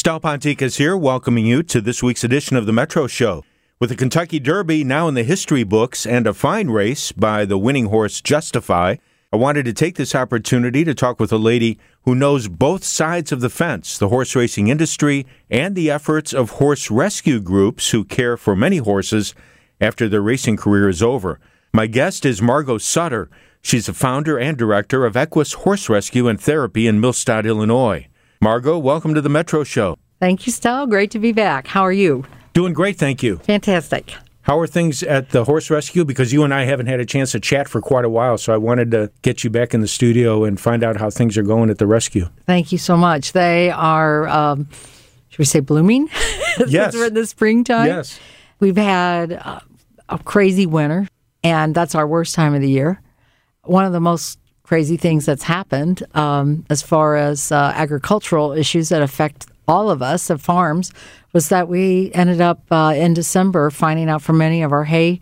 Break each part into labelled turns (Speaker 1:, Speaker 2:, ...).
Speaker 1: Stal Ponticus here, welcoming you to this week's edition of the Metro Show. With the Kentucky Derby now in the history books and a fine race by the winning horse Justify, I wanted to take this opportunity to talk with a lady who knows both sides of the fence, the horse racing industry and the efforts of horse rescue groups who care for many horses after their racing career is over. My guest is Margot Sutter. She's the founder and director of Equus Horse Rescue and Therapy in Millstadt, Illinois. Margot, welcome to the Metro Show.
Speaker 2: Thank you, Stal. Great to be back. How are you?
Speaker 1: Doing great, thank you.
Speaker 2: Fantastic.
Speaker 1: How are things at the horse rescue? Because you and I haven't had a chance to chat for quite a while, so I wanted to get you back in the studio and find out how things are going at the rescue.
Speaker 2: Thank you so much. They are, should we say blooming?
Speaker 1: Yes.
Speaker 2: We're in the springtime.
Speaker 1: Yes.
Speaker 2: We've had a crazy winter, and that's our worst time of the year. One of the most crazy things that's happened as far as agricultural issues that affect all of us at farms was that we ended up in December finding out from many of our hay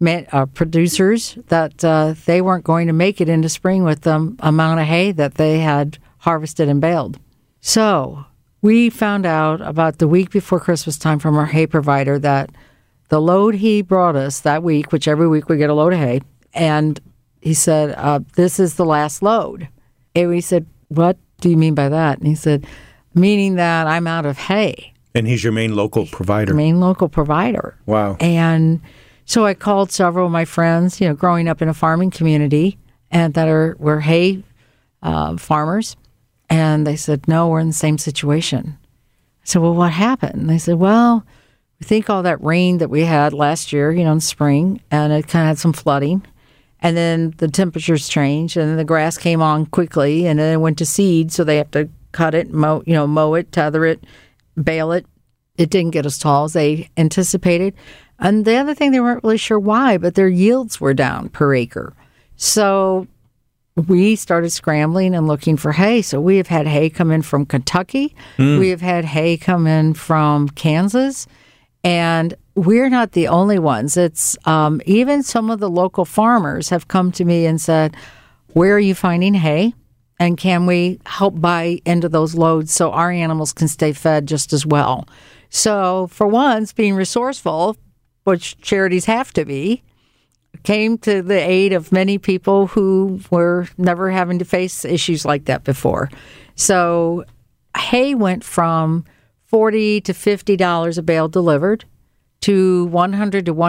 Speaker 2: producers that they weren't going to make it into spring with the amount of hay that they had harvested and baled. So we found out about the week before Christmas time from our hay provider that the load he brought us that week, which every week we get a load of hay, and he said, this is the last load. And we said, what do you mean by that? And he said, meaning that I'm out of hay.
Speaker 1: And he's your main local provider.
Speaker 2: Main local provider.
Speaker 1: Wow.
Speaker 2: And so I called several of my friends, growing up in a farming community and that were hay farmers. And they said, no, we're in the same situation. I said, well, what happened? And they said, well, we think all that rain that we had last year, in spring, and it kind of had some flooding. And then the temperatures changed, and then the grass came on quickly, and then it went to seed, so they have to cut it, mow it, tether it, bale it. It didn't get as tall as they anticipated. And the other thing, they weren't really sure why, but their yields were down per acre. So we started scrambling and looking for hay. So we have had hay come in from Kentucky. We have had hay come in from Kansas. And we're not the only ones. It's even some of the local farmers have come to me and said, where are you finding hay? And can we help buy into those loads so our animals can stay fed just as well? So for once, being resourceful, which charities have to be, came to the aid of many people who were never having to face issues like that before. So hay went from $40 to $50 a bale delivered to $100 to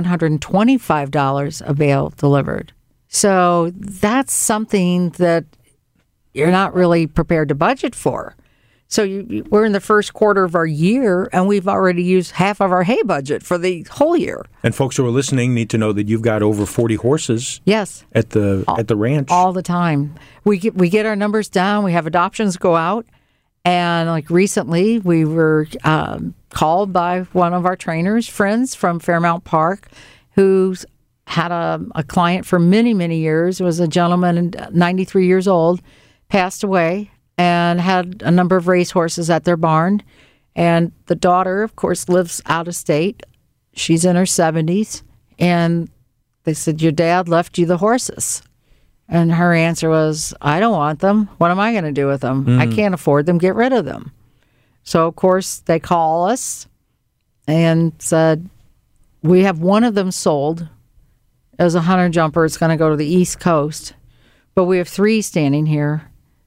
Speaker 2: $125 a bale delivered. So that's something that you're not really prepared to budget for. So we're in the first quarter of our year, and we've already used half of our hay budget for the whole year.
Speaker 1: And folks who are listening need to know that you've got over 40 horses.
Speaker 2: Yes,
Speaker 1: at the ranch
Speaker 2: all the time. We get our numbers down. We have adoptions go out. And like recently, we were called by one of our trainers' friends from Fairmount Park, who's had a client for many, many years. It was a gentleman, 93 years old, passed away and had a number of racehorses at their barn. And the daughter, of course, lives out of state. She's in her 70s. And they said, your dad left you the horses. And her answer was, I don't want them. What am I going to do with them? I can't afford them. Get rid of them. So, of course, they call us and said, we have one of them sold as a hunter jumper. It's going to go to the East Coast. But we have 3 standing here,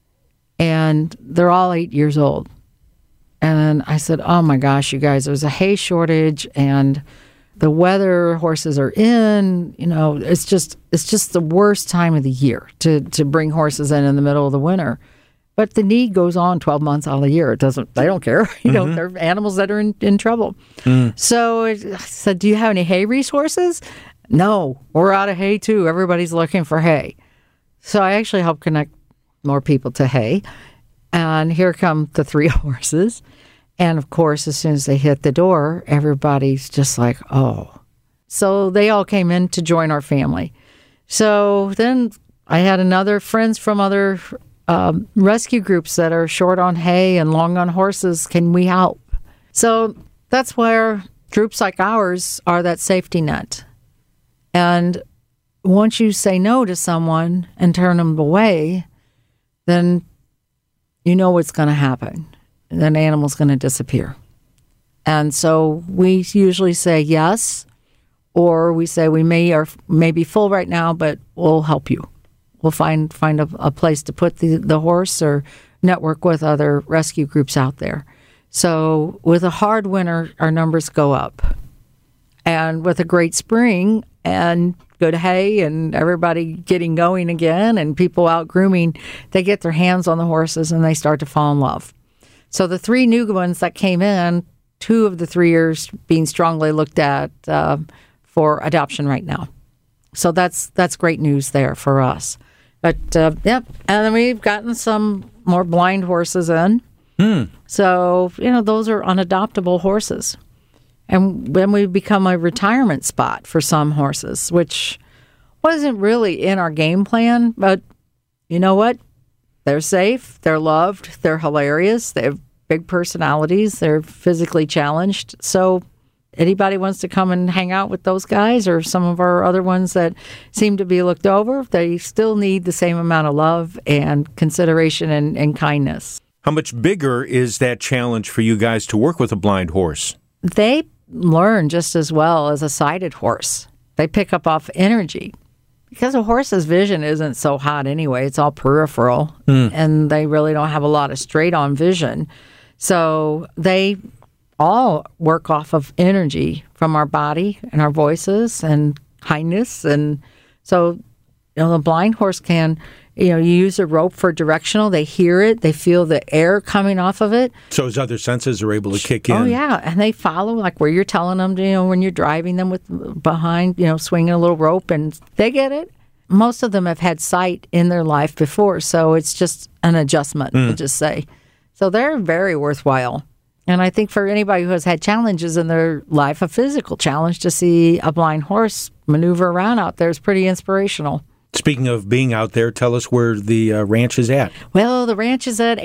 Speaker 2: and they're all 8 years old. And then I said, oh, my gosh, you guys, there's a hay shortage, and the weather horses are in, it's just the worst time of the year to bring horses in the middle of the winter. But the need goes on 12 months out of the year. They don't care. They're animals that are in trouble. So I said, do you have any hay resources? No, we're out of hay too. Everybody's looking for hay. So I actually helped connect more people to hay. And here come the 3 horses. And, of course, as soon as they hit the door, everybody's just like, oh. So they all came in to join our family. So then I had friends from other rescue groups that are short on hay and long on horses. Can we help? So that's where groups like ours are that safety net. And once you say no to someone and turn them away, then you know what's going to happen. an animal's going to disappear. And so we usually say yes, or we say we may be full right now, but we'll help you. We'll find a place to put the horse or network with other rescue groups out there. So with a hard winter, our numbers go up. And with a great spring and good hay and everybody getting going again and people out grooming, they get their hands on the horses and they start to fall in love. So the 3 new ones that came in, 2 of the 3 are being strongly looked at for adoption right now. So that's great news there for us. But, yep. And then we've gotten some more blind horses in. So, those are unadoptable horses. And then we've become a retirement spot for some horses, which wasn't really in our game plan. But you know what? They're safe. They're loved. They're hilarious. They have big personalities. They're physically challenged. So anybody wants to come and hang out with those guys or some of our other ones that seem to be looked over, they still need the same amount of love and consideration and kindness.
Speaker 1: How much bigger is that challenge for you guys to work with a blind horse?
Speaker 2: They learn just as well as a sighted horse. They pick up off energy. Because a horse's vision isn't so hot anyway. It's all peripheral, and they really don't have a lot of straight-on vision. So they all work off of energy from our body and our voices and kindness. And so, the blind horse can, you use a rope for directional. They hear it. They feel the air coming off of it.
Speaker 1: So his other senses are able to kick in.
Speaker 2: Oh, yeah. And they follow, like where you're telling them, when you're driving them with behind, swinging a little rope, and they get it. Most of them have had sight in their life before, so it's just an adjustment, to just say. So they're very worthwhile. And I think for anybody who has had challenges in their life, a physical challenge, to see a blind horse maneuver around out there is pretty inspirational.
Speaker 1: Speaking of being out there, tell us where the ranch is at.
Speaker 2: Well, the ranch is at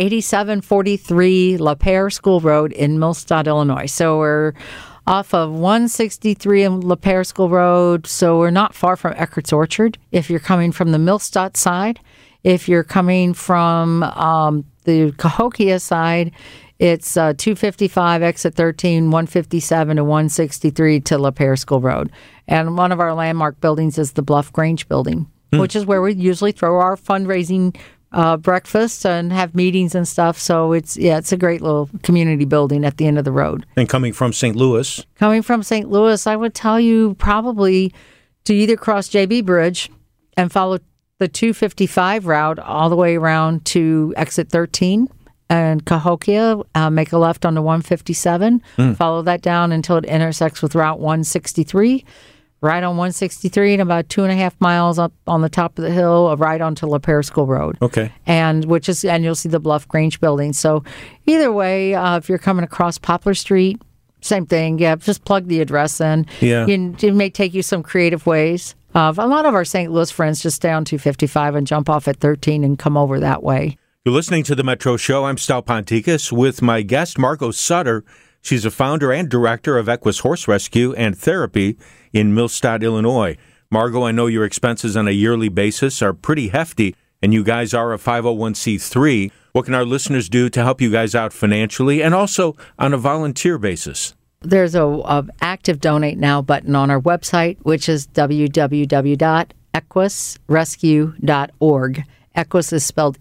Speaker 2: 8743 LaPere School Road in Millstadt, Illinois. So we're off of 163 in LaPere School Road, so we're not far from Eckert's Orchard. If you're coming from the Millstadt side, if you're coming from the Cahokia side, it's 255, exit 13, 157 to 163 to LaPere School Road. And one of our landmark buildings is the Bluff Grange building, which is where we usually throw our fundraising breakfast and have meetings and stuff. So it's a great little community building at the end of the road.
Speaker 1: And coming from St. Louis?
Speaker 2: Coming from St. Louis, I would tell you probably to either cross JB Bridge and follow the 255 route all the way around to exit 13 and Cahokia, make a left onto 157, follow that down until it intersects with Route 163. Right on 163 and about 2.5 miles up on the top of the hill, right onto LaPere School Road.
Speaker 1: Okay.
Speaker 2: And you'll see the Bluff Grange building. So either way, if you're coming across Poplar Street, same thing. Yeah, just plug the address in.
Speaker 1: Yeah.
Speaker 2: It may take you some creative ways. A lot of our St. Louis friends just stay on 255 and jump off at 13 and come over that way.
Speaker 1: You're listening to The Metro Show. I'm Stal Ponticus with my guest, Margot Sutter. She's a founder and director of Equus Horse Rescue and Therapy in Millstadt, Illinois. Margot, I know your expenses on a yearly basis are pretty hefty, and you guys are a 501c3. What can our listeners do to help you guys out financially and also on a volunteer basis?
Speaker 2: There's a active Donate Now button on our website, which is www.equusrescue.org. Equus is spelled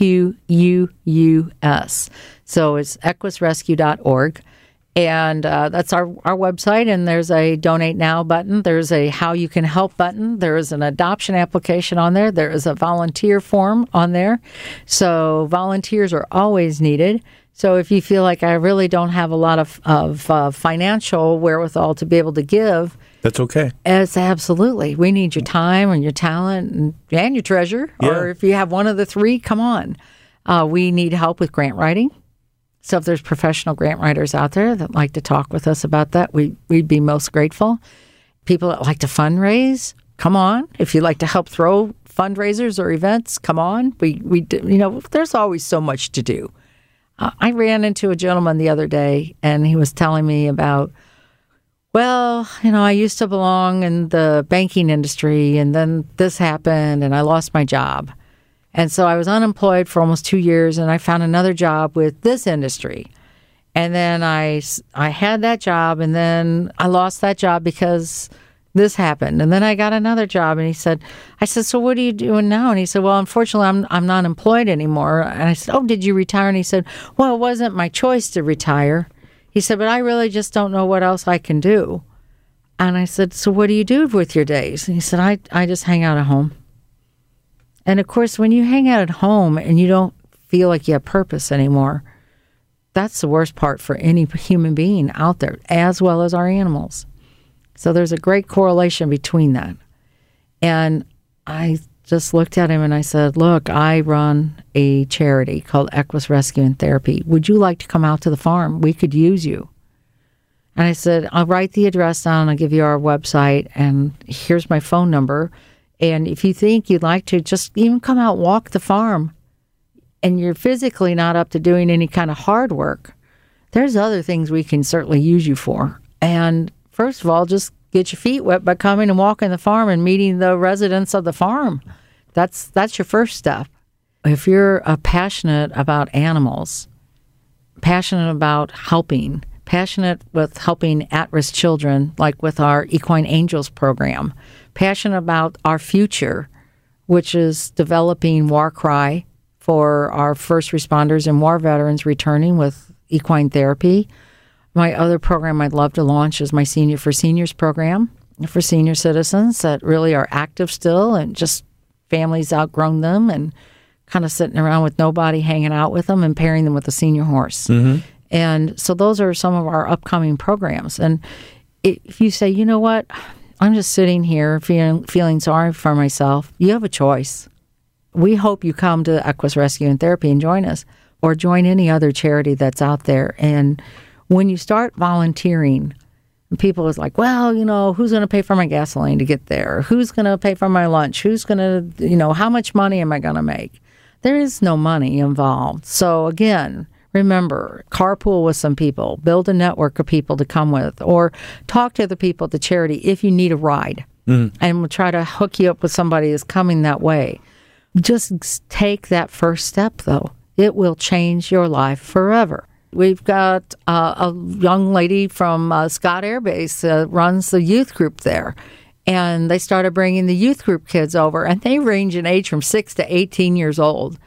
Speaker 2: EQUUS. So it's equusrescue.org. And that's our website, and there's a Donate Now button. There's a How You Can Help button. There is an adoption application on there. There is a volunteer form on there. So volunteers are always needed. So if you feel like I really don't have a lot of financial wherewithal to be able to give,
Speaker 1: that's okay.
Speaker 2: It's absolutely. We need your time and your talent and your treasure.
Speaker 1: Yeah.
Speaker 2: Or if you have one of the 3, come on. We need help with grant writing. So if there's professional grant writers out there that like to talk with us about that, we'd be most grateful. People that like to fundraise, come on. If you like to help throw fundraisers or events, come on. We there's always so much to do. I ran into a gentleman the other day, and he was telling me about, I used to belong in the banking industry, and then this happened, and I lost my job. And so I was unemployed for almost 2 years, and I found another job with this industry. And then I had that job, and then I lost that job because this happened. And then I got another job, and I said, so what are you doing now? And he said, well, unfortunately, I'm not employed anymore. And I said, oh, did you retire? And he said, well, it wasn't my choice to retire. He said, but I really just don't know what else I can do. And I said, so what do you do with your days? And he said, I just hang out at home. And of course, when you hang out at home and you don't feel like you have purpose anymore, that's the worst part for any human being out there, as well as our animals. So there's a great correlation between that. And I just looked at him and I said, look, I run a charity called Equus Rescue and Therapy. Would you like to come out to the farm? We could use you. And I said, I'll write the address down. I'll give you our website, and here's my phone number. And if you think you'd like to just even come out, walk the farm, and you're physically not up to doing any kind of hard work, there's other things we can certainly use you for. And first of all, just get your feet wet by coming and walking the farm and meeting the residents of the farm. That's your first step. If you're passionate about animals, passionate about helping, passionate with helping at-risk children, like with our Equine Angels program, passionate about our future, which is developing War Cry for our first responders and war veterans returning with equine therapy. My other program I'd love to launch is my Senior for Seniors program for senior citizens that really are active still and just families outgrown them and kind of sitting around with nobody hanging out with them and pairing them with a senior horse. Mm-hmm. And so those are some of our upcoming programs. And if you say, you know what, I'm just sitting here feeling sorry for myself, you have a choice. We hope you come to Equus Rescue and Therapy and join us, or join any other charity that's out there. And when you start volunteering, people is like, well, you know, who's going to pay for my gasoline to get there? Who's going to pay for my lunch? Who's going to, you know, how much money am I going to make? There is no money involved. So again, remember, carpool with some people, build a network of people to come with, or talk to the people at the charity if you need a ride. And we'll try to hook you up with somebody who's coming that way. Just take that first step, though. It will change your life forever. We've got a young lady from Scott Air Base runs the youth group there. And they started bringing the youth group kids over, and they range in age from 6 to 18 years old.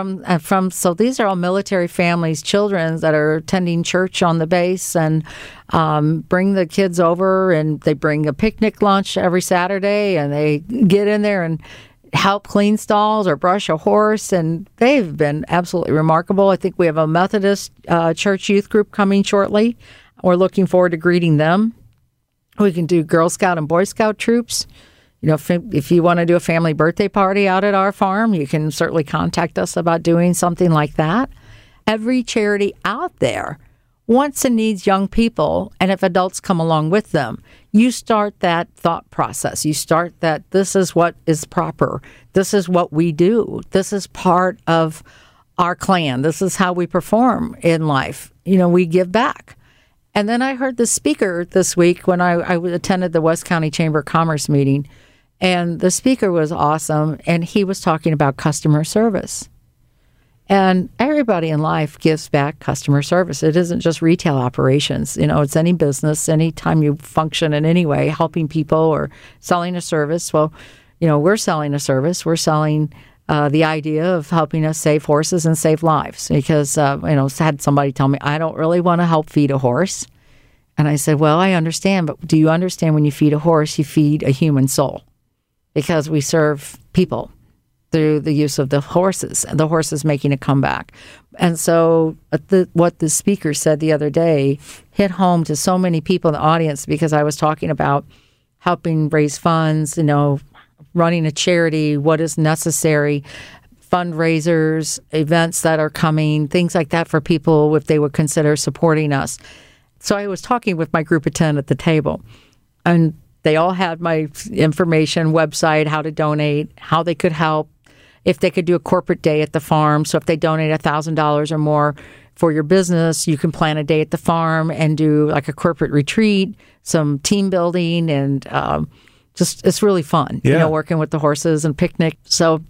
Speaker 2: So these are all military families, children that are attending church on the base, and bring the kids over, and they bring a picnic lunch every Saturday, and they get in there and help clean stalls or brush a horse, and they've been absolutely remarkable. I think we have a Methodist church youth group coming shortly. We're looking forward to greeting them. We can do Girl Scout and Boy Scout troops. You know, if you want to do a family birthday party out at our farm, you can certainly contact us about doing something like that. Every charity out there wants and needs young people, and if adults come along with them, you start that thought process. You start that this is what is proper. This is what we do. This is part of our clan. This is how we perform in life. You know, we give back. And then I heard the speaker this week when I attended the West County Chamber of Commerce meeting, and the speaker was awesome, and he was talking about customer service. And everybody in life gives back customer service. It isn't just retail operations. You know, it's any business, anytime you function in any way, helping people or selling a service. Well, you know, we're selling a service. We're selling the idea of helping us save horses and save lives, because, had somebody tell me, I don't really want to help feed a horse. And I said, well, I understand, but do you understand when you feed a horse, you feed a human soul? Because we serve people through the use of the horses, and the horses making a comeback. And so what the speaker said the other day hit home to so many people in the audience, because I was talking about helping raise funds, you know, running a charity, what is necessary, fundraisers, events that are coming, things like that for people if they would consider supporting us. So I was talking with my group of 10 at the table, and they all had my information, website, how to donate, how they could help, if they could do a corporate day at the farm. So if they donate $1,000 or more for your business, you can plan a day at the farm and do like a corporate retreat, some team building, and just it's really fun, you know, working with the horses and picnic. So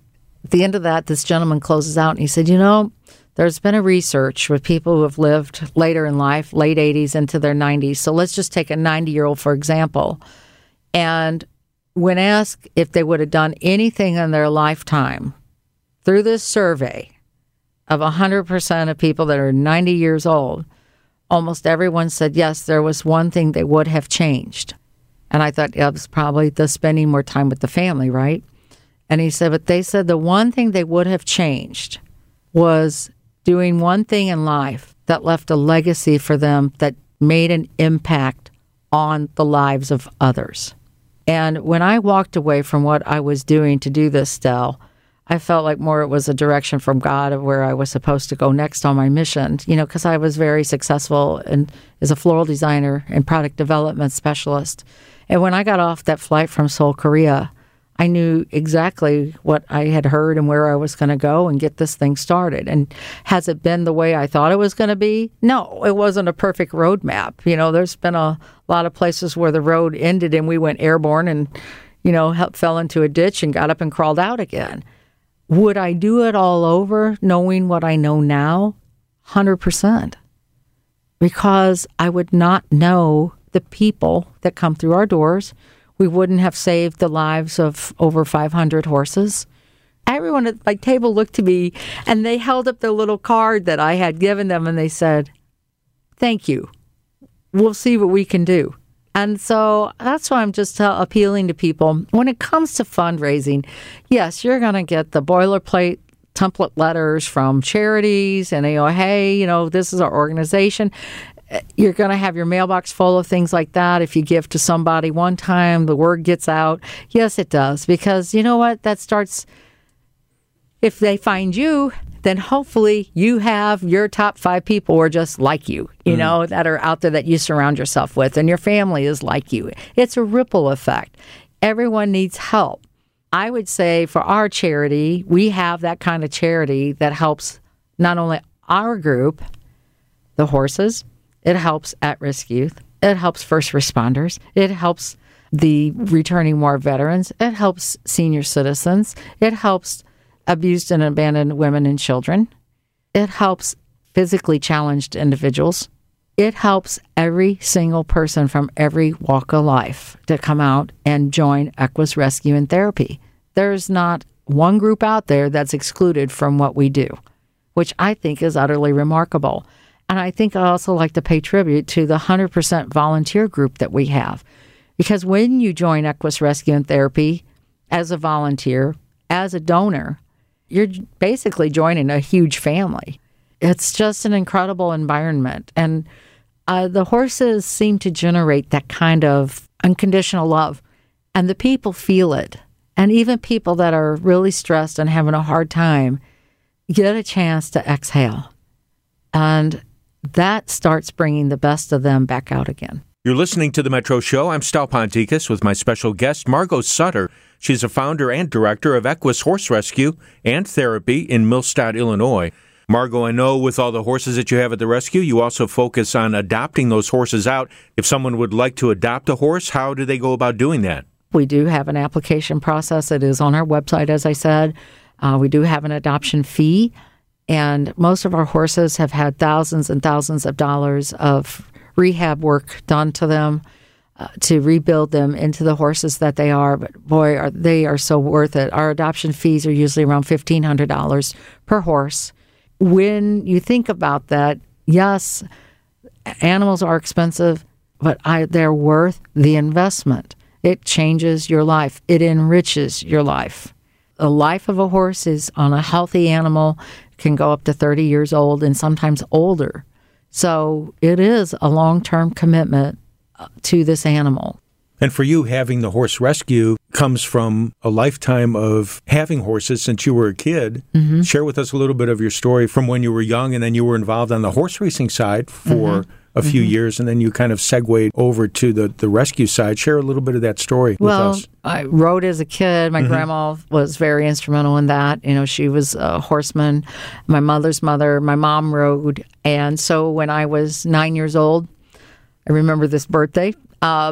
Speaker 2: At the end of that, this gentleman closes out and he said, there's been a research with people who have lived later in life, late 80s into their 90s. So let's just take a 90-year-old, for example. And when asked if they would have done anything in their lifetime, through this survey of 100% of people that are 90 years old, almost everyone said, yes, there was one thing they would have changed. And I thought, yeah, it was probably the spending more time with the family, right? And he said, but they said the one thing they would have changed was doing one thing in life that left a legacy for them that made an impact on the lives of others. And when I walked away from what I was doing to do this, Del, I felt like more it was a direction from God of where I was supposed to go next on my mission, because I was very successful as a floral designer and product development specialist. And when I got off that flight from Seoul, Korea, I knew exactly what I had heard and where I was going to go and get this thing started. And has it been the way I thought it was going to be? No, it wasn't a perfect roadmap. There's been a lot of places where the road ended and we went airborne and, fell into a ditch and got up and crawled out again. Would I do it all over knowing what I know now? 100%. Because I would not know the people that come through our doors. We wouldn't have saved the lives of over 500 horses. Everyone at my table looked to me and they held up the little card that I had given them and they said, thank you. We'll see what we can do. And so that's why I'm just appealing to people. When it comes to fundraising, yes, you're going to get the boilerplate template letters from charities and hey, this is our organization. You're going to have your mailbox full of things like that. If you give to somebody one time, the word gets out. Yes, it does. Because you know what? That starts, if they find you, then hopefully you have your top 5 people who are just like you, that are out there that you surround yourself with, and your family is like you. It's a ripple effect. Everyone needs help. I would say for our charity, we have that kind of charity that helps not only our group, the horses, it helps at-risk youth. It helps first responders. It helps the returning war veterans. It helps senior citizens. It helps abused and abandoned women and children. It helps physically challenged individuals. It helps every single person from every walk of life to come out and join Equus Rescue and Therapy. There's not one group out there that's excluded from what we do, which I think is utterly remarkable. And I think I also like to pay tribute to the 100% volunteer group that we have. Because when you join Equus Rescue and Therapy as a volunteer, as a donor, you're basically joining a huge family. It's just an incredible environment. And the horses seem to generate that kind of unconditional love. And the people feel it. And even people that are really stressed and having a hard time get a chance to exhale. And that starts bringing the best of them back out again.
Speaker 1: You're listening to The Metro Show. I'm Stal Ponticus with my special guest, Margot Sutter. She's a founder and director of Equus Horse Rescue and Therapy in Millstadt, Illinois. Margot, I know with all the horses that you have at the rescue, you also focus on adopting those horses out. If someone would like to adopt a horse, how do they go about doing that?
Speaker 2: We do have an application process. It is on our website, as I said. We do have an adoption fee. And most of our horses have had thousands and thousands of dollars of rehab work done to them to rebuild them into the horses that they are. But boy, they are so worth it. Our adoption fees are usually around $1,500 per horse. When you think about that, yes, animals are expensive, but they're worth the investment. It changes your life. It enriches your life. The life of a horse is on a healthy animal can go up to 30 years old and sometimes older. So it is a long-term commitment to this animal.
Speaker 1: And for you, having the horse rescue comes from a lifetime of having horses since you were a kid. Mm-hmm. Share with us a little bit of your story from when you were young and then you were involved on the horse racing side for a few years, and then you kind of segued over to the rescue side. Share a little bit of that story with us.
Speaker 2: I rode as a kid. My grandma was very instrumental in that. She was a horseman. My mother's mother, my mom rode. And so when I was 9 years old, I remember this birthday,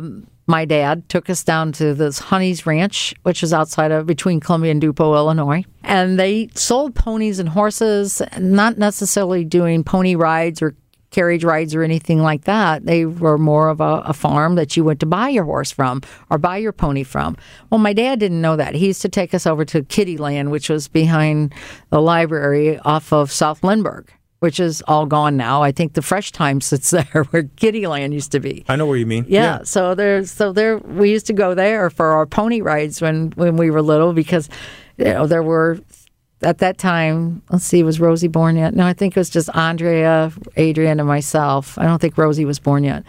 Speaker 2: my dad took us down to this Honey's Ranch, which is between Columbia and Dupo, Illinois. And they sold ponies and horses, not necessarily doing pony rides or carriage rides or anything like that. They were more of a farm that you went to buy your horse from or buy your pony from. Well, my dad didn't know that. He used to take us over to Kittyland, which was behind the library off of South Lindbergh, which is all gone now. I think the Fresh Time sits there where Kittyland used to be.
Speaker 1: I know where you mean.
Speaker 2: Yeah. So there we used to go there for our pony rides when we were little because there were at that time, let's see, was Rosie born yet? No, I think it was just Andrea, Adrian, and myself. I don't think Rosie was born yet.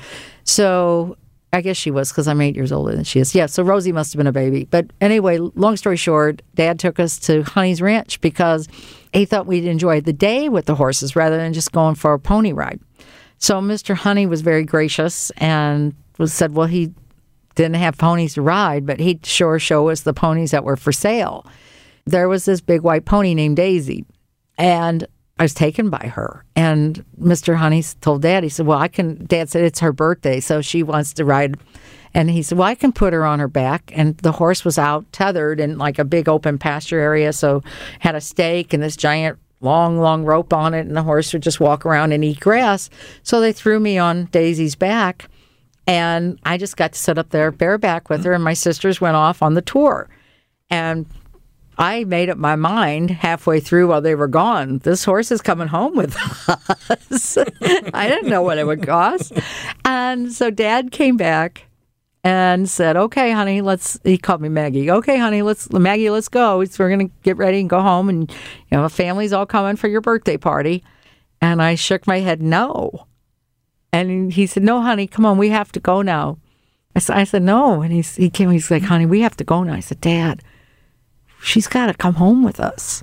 Speaker 2: So I guess she was because I'm 8 years older than she is. Yeah, so Rosie must have been a baby. But anyway, long story short, Dad took us to Honey's Ranch because he thought we'd enjoy the day with the horses rather than just going for a pony ride. So Mr. Honey was very gracious and said, well, he didn't have ponies to ride, but he'd sure show us the ponies that were for sale. There was this big white pony named Daisy, and I was taken by her. And Mr. Honey told Dad, he said, well, Dad said, it's her birthday, so she wants to ride. And he said, well, I can put her on her back. And the horse was out tethered in like a big open pasture area, so had a stake and this giant long rope on it, and the horse would just walk around and eat grass. So they threw me on Daisy's back, and I just got to sit up there bareback with her, and my sisters went off on the tour. And I made up my mind halfway through while they were gone. This horse is coming home with us. I didn't know what it would cost. And so Dad came back and said, okay, honey, he called me Maggie. Okay, honey, Maggie, let's go. We're going to get ready and go home. And, the family's all coming for your birthday party. And I shook my head, no. And he said, no, honey, come on, we have to go now. I said, no. And he came, he's like, honey, we have to go now. I said, Dad, she's got to come home with us.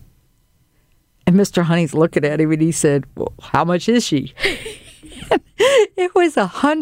Speaker 2: And Mr. Honey's looking at him and he said, well, how much is she? It was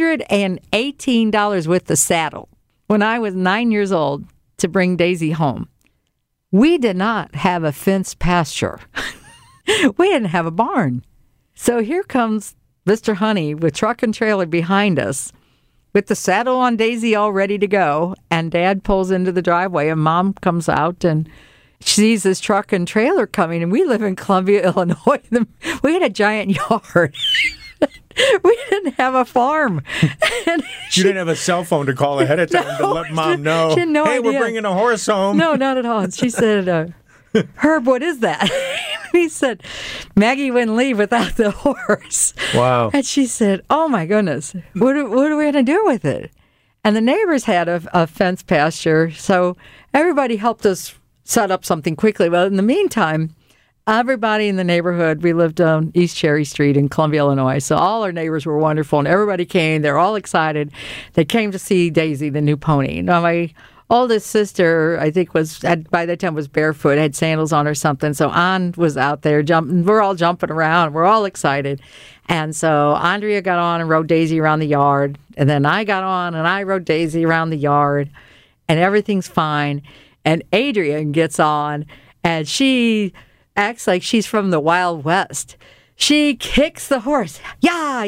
Speaker 2: $118 with the saddle when I was 9 years old to bring Daisy home. We did not have a fenced pasture. We didn't have a barn. So here comes Mr. Honey with truck and trailer behind us with the saddle on Daisy all ready to go. And Dad pulls into the driveway and Mom comes out and sees this truck and trailer coming. And we live in Columbia, Illinois. We had a giant yard. We didn't have a farm. And
Speaker 1: you didn't have a cell phone to call ahead of time to let Mom know,
Speaker 2: she had no idea.
Speaker 1: We're bringing a horse home.
Speaker 2: No, not at all. And she said, Herb, what is that? He said, Maggie wouldn't leave without the horse.
Speaker 1: Wow.
Speaker 2: And she said, oh, my goodness, what are we going to do with it? And the neighbors had a fenced pasture, so everybody helped us set up something quickly. Well, in the meantime, everybody in the neighborhood, we lived on East Cherry Street in Columbia, Illinois, so all our neighbors were wonderful, and everybody came. They're all excited. They came to see Daisy, the new pony. Now, my oldest sister, I think, by that time was barefoot, had sandals on or something, so Ann was out there jumping. We're all jumping around. We're all excited. And so Andrea got on and rode Daisy around the yard, and then I got on and I rode Daisy around the yard, and everything's fine. And Adrian gets on, and she acts like she's from the Wild West. She kicks the horse. Yeah.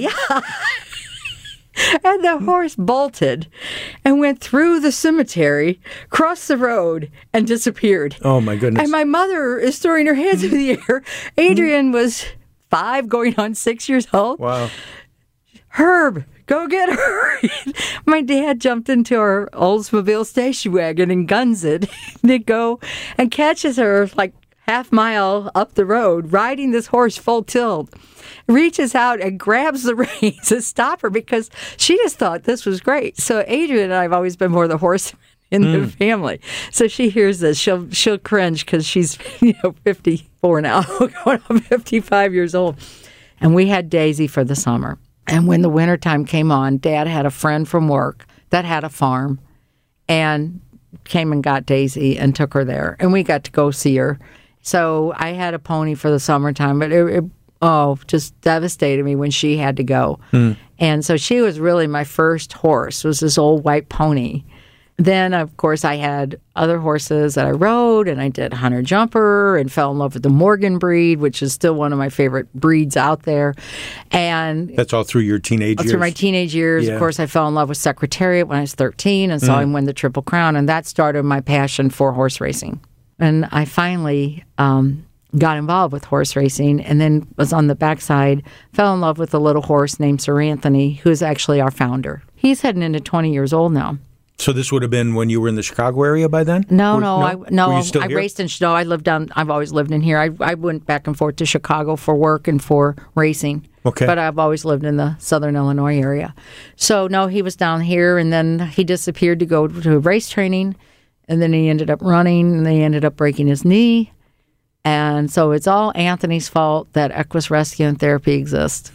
Speaker 2: And the horse bolted and went through the cemetery, crossed the road, and disappeared.
Speaker 1: Oh, my goodness.
Speaker 2: And my mother is throwing her hands in the air. Adrian was 5, going on 6 years old.
Speaker 1: Wow.
Speaker 2: Herb, go get her. My dad jumped into our Oldsmobile station wagon and guns it to go and catches her like half-mile up the road, riding this horse full tilt, reaches out and grabs the reins to stop her because she just thought this was great. So Adrian and I have always been more the horsemen in the family. So she hears this, she'll cringe because she's 54 now, going on 55 years old. And we had Daisy for the summer. And when the wintertime came on, Dad had a friend from work that had a farm and came and got Daisy and took her there. And we got to go see her. So I had a pony for the summertime, but it just devastated me when she had to go. And so she was really my first horse, was this old white pony. Then, of course, I had other horses that I rode, and I did hunter jumper and fell in love with the Morgan breed, which is still one of my favorite breeds out there. And
Speaker 1: that's all through your teenage years?
Speaker 2: Through my teenage years.
Speaker 1: Yeah.
Speaker 2: Of course, I fell in love with Secretariat when I was 13 and saw him win the Triple Crown, and that started my passion for horse racing. And I finally got involved with horse racing, and then was on the backside, fell in love with a little horse named Sir Anthony, who is actually our founder. He's heading into 20 years old now.
Speaker 1: So this would have been when you were in the Chicago area by then?
Speaker 2: No.
Speaker 1: Were you still
Speaker 2: I
Speaker 1: here?
Speaker 2: raced in Chicago. I've always lived in here. I went back and forth to Chicago for work and for racing.
Speaker 1: Okay.
Speaker 2: But I've always lived in the Southern Illinois area. So, no, he was down here, and then he disappeared to go to race training, and then he ended up running, and he ended up breaking his knee. And so it's all Anthony's fault that Equus Rescue and Therapy exists.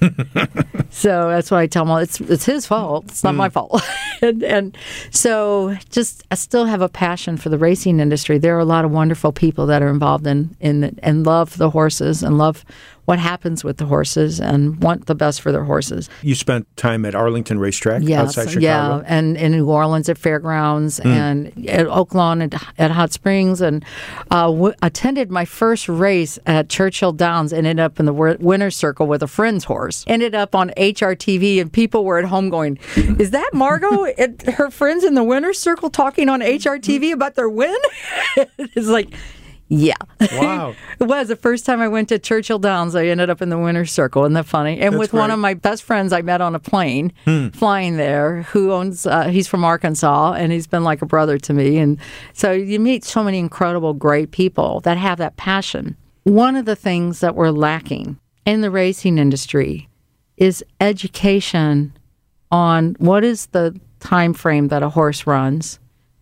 Speaker 2: So that's what I tell him. It's his fault. It's not my fault. and so just I still have a passion for the racing industry. There are a lot of wonderful people that are involved in and love the horses and love what happens with the horses and want the best for their horses.
Speaker 1: You spent time at Arlington Racetrack outside Chicago?
Speaker 2: Yeah, and in New Orleans at Fairgrounds and at Oaklawn at Hot Springs, and attended my first race at Churchill Downs, ended up in the winner's circle with a friend's horse. Ended up on HRTV, and people were at home going, is that Margot and her friends in the winner's circle talking on HRTV about their win? It's like... Yeah.
Speaker 1: Wow.
Speaker 2: It was the first time I went to Churchill Downs. I ended up in the winner's circle. Isn't that funny? And
Speaker 1: That's
Speaker 2: with
Speaker 1: great.
Speaker 2: one of my best friends I met on a plane flying there, who owns, he's from Arkansas, and he's been like a brother to me. And so you meet so many incredible, great people that have that passion. One of the things that we're lacking in the racing industry is education on what is the time frame that a horse runs,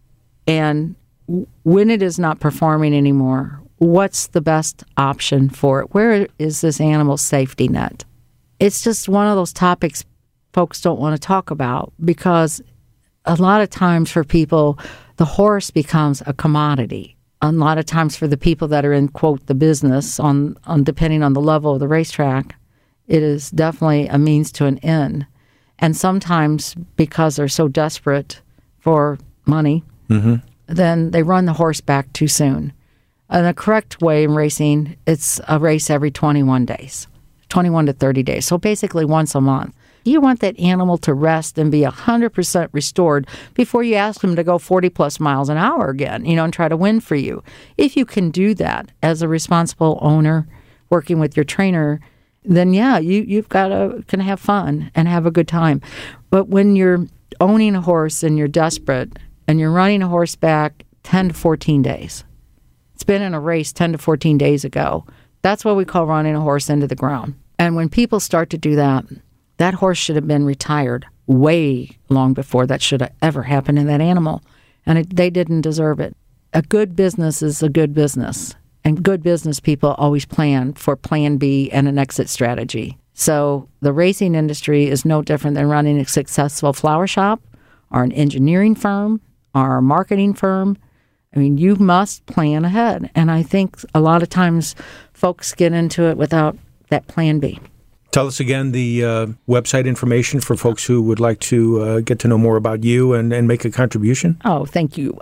Speaker 2: and when it is not performing anymore, what's the best option for it? Where is this animal's safety net? It's just one of those topics folks don't want to talk about, because a lot of times for people, the horse becomes a commodity. A lot of times for the people that are in, quote, the business, on depending on the level of the racetrack, it is definitely a means to an end. And sometimes because they're so desperate for money, then they run the horse back too soon. And the correct way in racing, it's a race every 21 days, 21 to 30 days. So basically once a month. You want that animal to rest and be 100% restored before you ask him to go 40 plus miles an hour again, and try to win for you. If you can do that as a responsible owner working with your trainer, then yeah, you've got to can have fun and have a good time. But when you're owning a horse and you're desperate, and you're running a horse back 10 to 14 days. It's been in a race 10 to 14 days ago. That's what we call running a horse into the ground. And when people start to do that, that horse should have been retired way long before that should have ever happened in that animal. And they didn't deserve it. A good business is a good business. And good business people always plan for plan B and an exit strategy. So the racing industry is no different than running a successful flower shop or an engineering firm or a marketing firm. I mean, you must plan ahead. And I think a lot of times folks get into it without that plan B.
Speaker 1: Tell us again the website information for folks who would like to get to know more about you and make a contribution.
Speaker 2: Oh, thank you.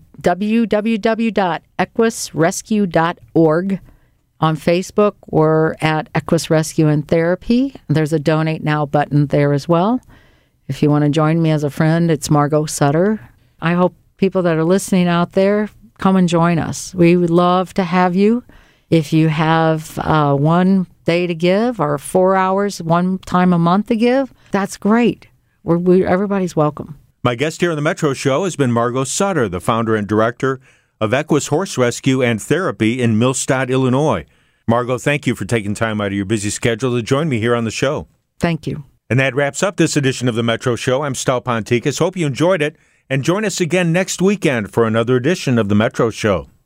Speaker 2: www.equusrescue.org. On Facebook, we're at Equus Rescue and Therapy. There's a Donate Now button there as well. If you want to join me as a friend, it's Margot Sutter. I hope people that are listening out there come and join us. We would love to have you. If you have 1 day to give or 4 hours, one time a month to give, that's great. Everybody's welcome.
Speaker 1: My guest here on the Metro Show has been Margot Sutter, the founder and director of Equus Horse Rescue and Therapy in Millstadt, Illinois. Margot, thank you for taking time out of your busy schedule to join me here on the show.
Speaker 2: Thank you.
Speaker 1: And that wraps up this edition of the Metro Show. I'm Stal Ponticus. Hope you enjoyed it, and join us again next weekend for another edition of the Metro Show.